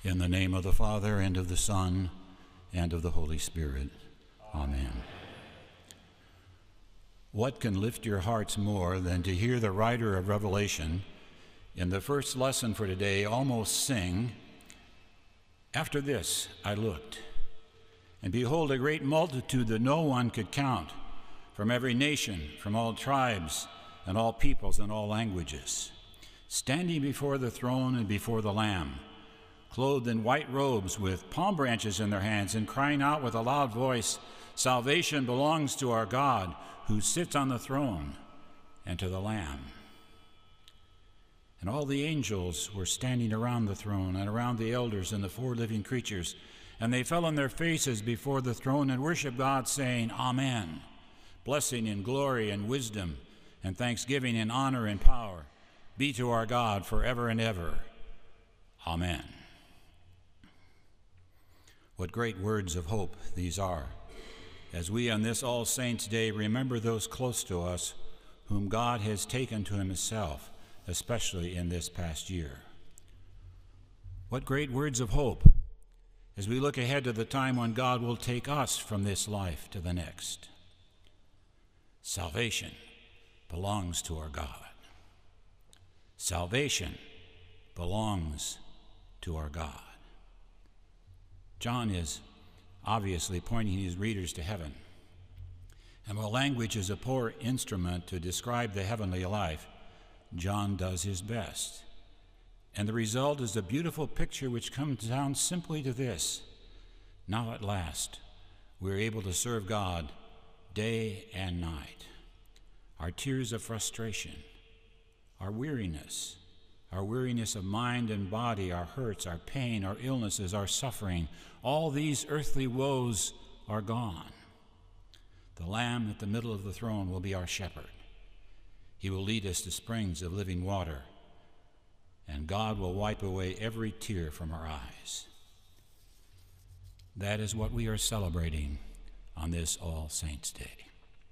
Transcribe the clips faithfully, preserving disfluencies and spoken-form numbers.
In the name of the Father, and of the Son, and of the Holy Spirit. Amen. What can lift your hearts more than to hear the writer of Revelation in the first lesson for today almost sing, "After this I looked, and behold a great multitude that no one could count, from every nation, from all tribes, and all peoples, and all languages, standing before the throne and before the Lamb, clothed in white robes with palm branches in their hands, and crying out with a loud voice, 'Salvation belongs to our God, who sits on the throne, and to the Lamb.' And all the angels were standing around the throne, and around the elders and the four living creatures, and they fell on their faces before the throne and worshiped God, saying, 'Amen. Blessing and glory and wisdom and thanksgiving and honor and power be to our God forever and ever. Amen.'" What great words of hope these are, as we on this All Saints' Day remember those close to us whom God has taken to himself, especially in this past year. What great words of hope as we look ahead to the time when God will take us from this life to the next. Salvation belongs to our God. Salvation belongs to our God. John is obviously pointing his readers to heaven. And while language is a poor instrument to describe the heavenly life, John does his best. And the result is a beautiful picture which comes down simply to this: now at last we're able to serve God day and night. Our tears of frustration, our weariness, our weariness of mind and body, our hurts, our pain, our illnesses, our suffering, all these earthly woes are gone. The Lamb at the middle of the throne will be our shepherd. He will lead us to springs of living water, and God will wipe away every tear from our eyes. That is what we are celebrating on this All Saints' Day.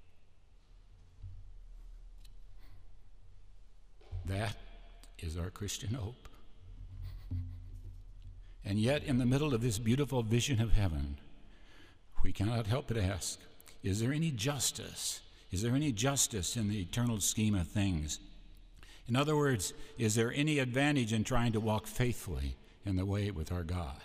That is our Christian hope. And yet, in the middle of this beautiful vision of heaven, we cannot help but ask, is there any justice? Is there any justice in the eternal scheme of things? In other words, is there any advantage in trying to walk faithfully in the way with our God?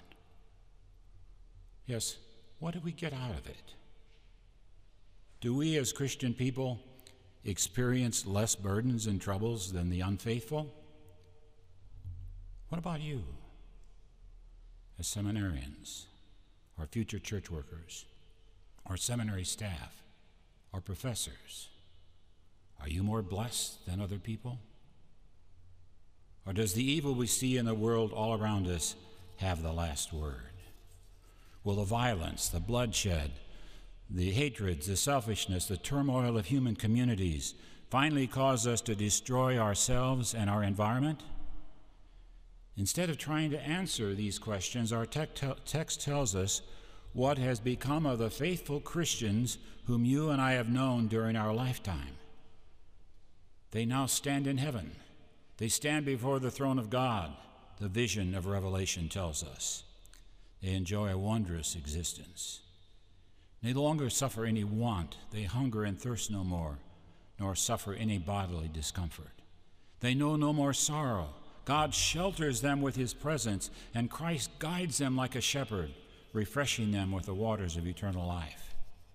Yes, what do we get out of it? Do we as Christian people experience less burdens and troubles than the unfaithful? What about you, as seminarians, or future church workers, or seminary staff, or professors? Are you more blessed than other people? Or does the evil we see in the world all around us have the last word? Will the violence, the bloodshed, the hatreds, the selfishness, the turmoil of human communities finally cause us to destroy ourselves and our environment? Instead of trying to answer these questions, our text tells us what has become of the faithful Christians whom you and I have known during our lifetime. They now stand in heaven. They stand before the throne of God, the vision of Revelation tells us. They enjoy a wondrous existence. They no longer suffer any want. They hunger and thirst no more, nor suffer any bodily discomfort. They know no more sorrow. God shelters them with his presence, and Christ guides them like a shepherd, refreshing them with the waters of eternal life.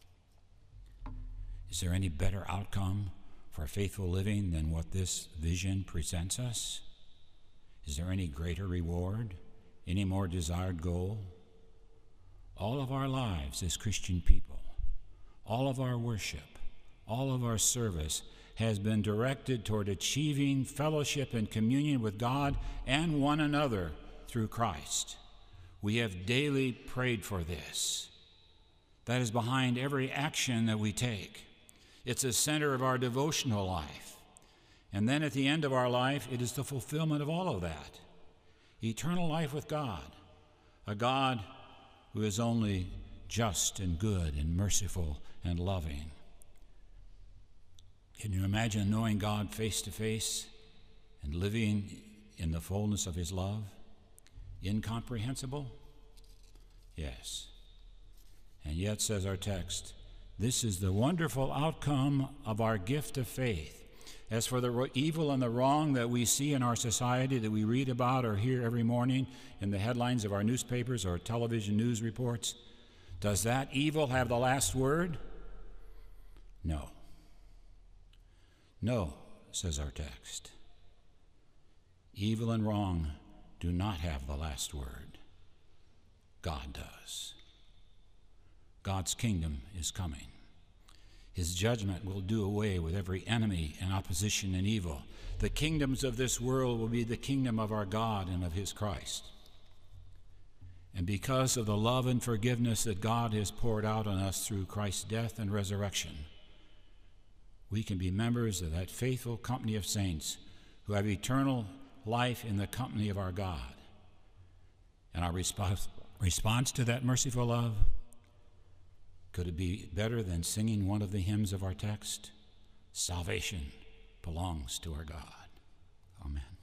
Is there any better outcome for faithful living than what this vision presents us? Is there any greater reward, any more desired goal? All of our lives as Christian people, all of our worship, all of our service has been directed toward achieving fellowship and communion with God and one another through Christ. We have daily prayed for this. That is behind every action that we take. It's the center of our devotional life. And then at the end of our life, it is the fulfillment of all of that. Eternal life with God, a God who is only just and good and merciful and loving. Can you imagine knowing God face to face and living in the fullness of his love? Incomprehensible? Yes. And yet, says our text, this is the wonderful outcome of our gift of faith. As for the evil and the wrong that we see in our society, that we read about or hear every morning in the headlines of our newspapers or television news reports, does that evil have the last word? No. No, says our text. Evil and wrong do not have the last word. God does. God's kingdom is coming. His judgment will do away with every enemy and opposition and evil. The kingdoms of this world will be the kingdom of our God and of his Christ. And because of the love and forgiveness that God has poured out on us through Christ's death and resurrection, we can be members of that faithful company of saints who have eternal life in the company of our God. And our response, response to that merciful love, could it be better than singing one of the hymns of our text? Salvation belongs to our God. Amen.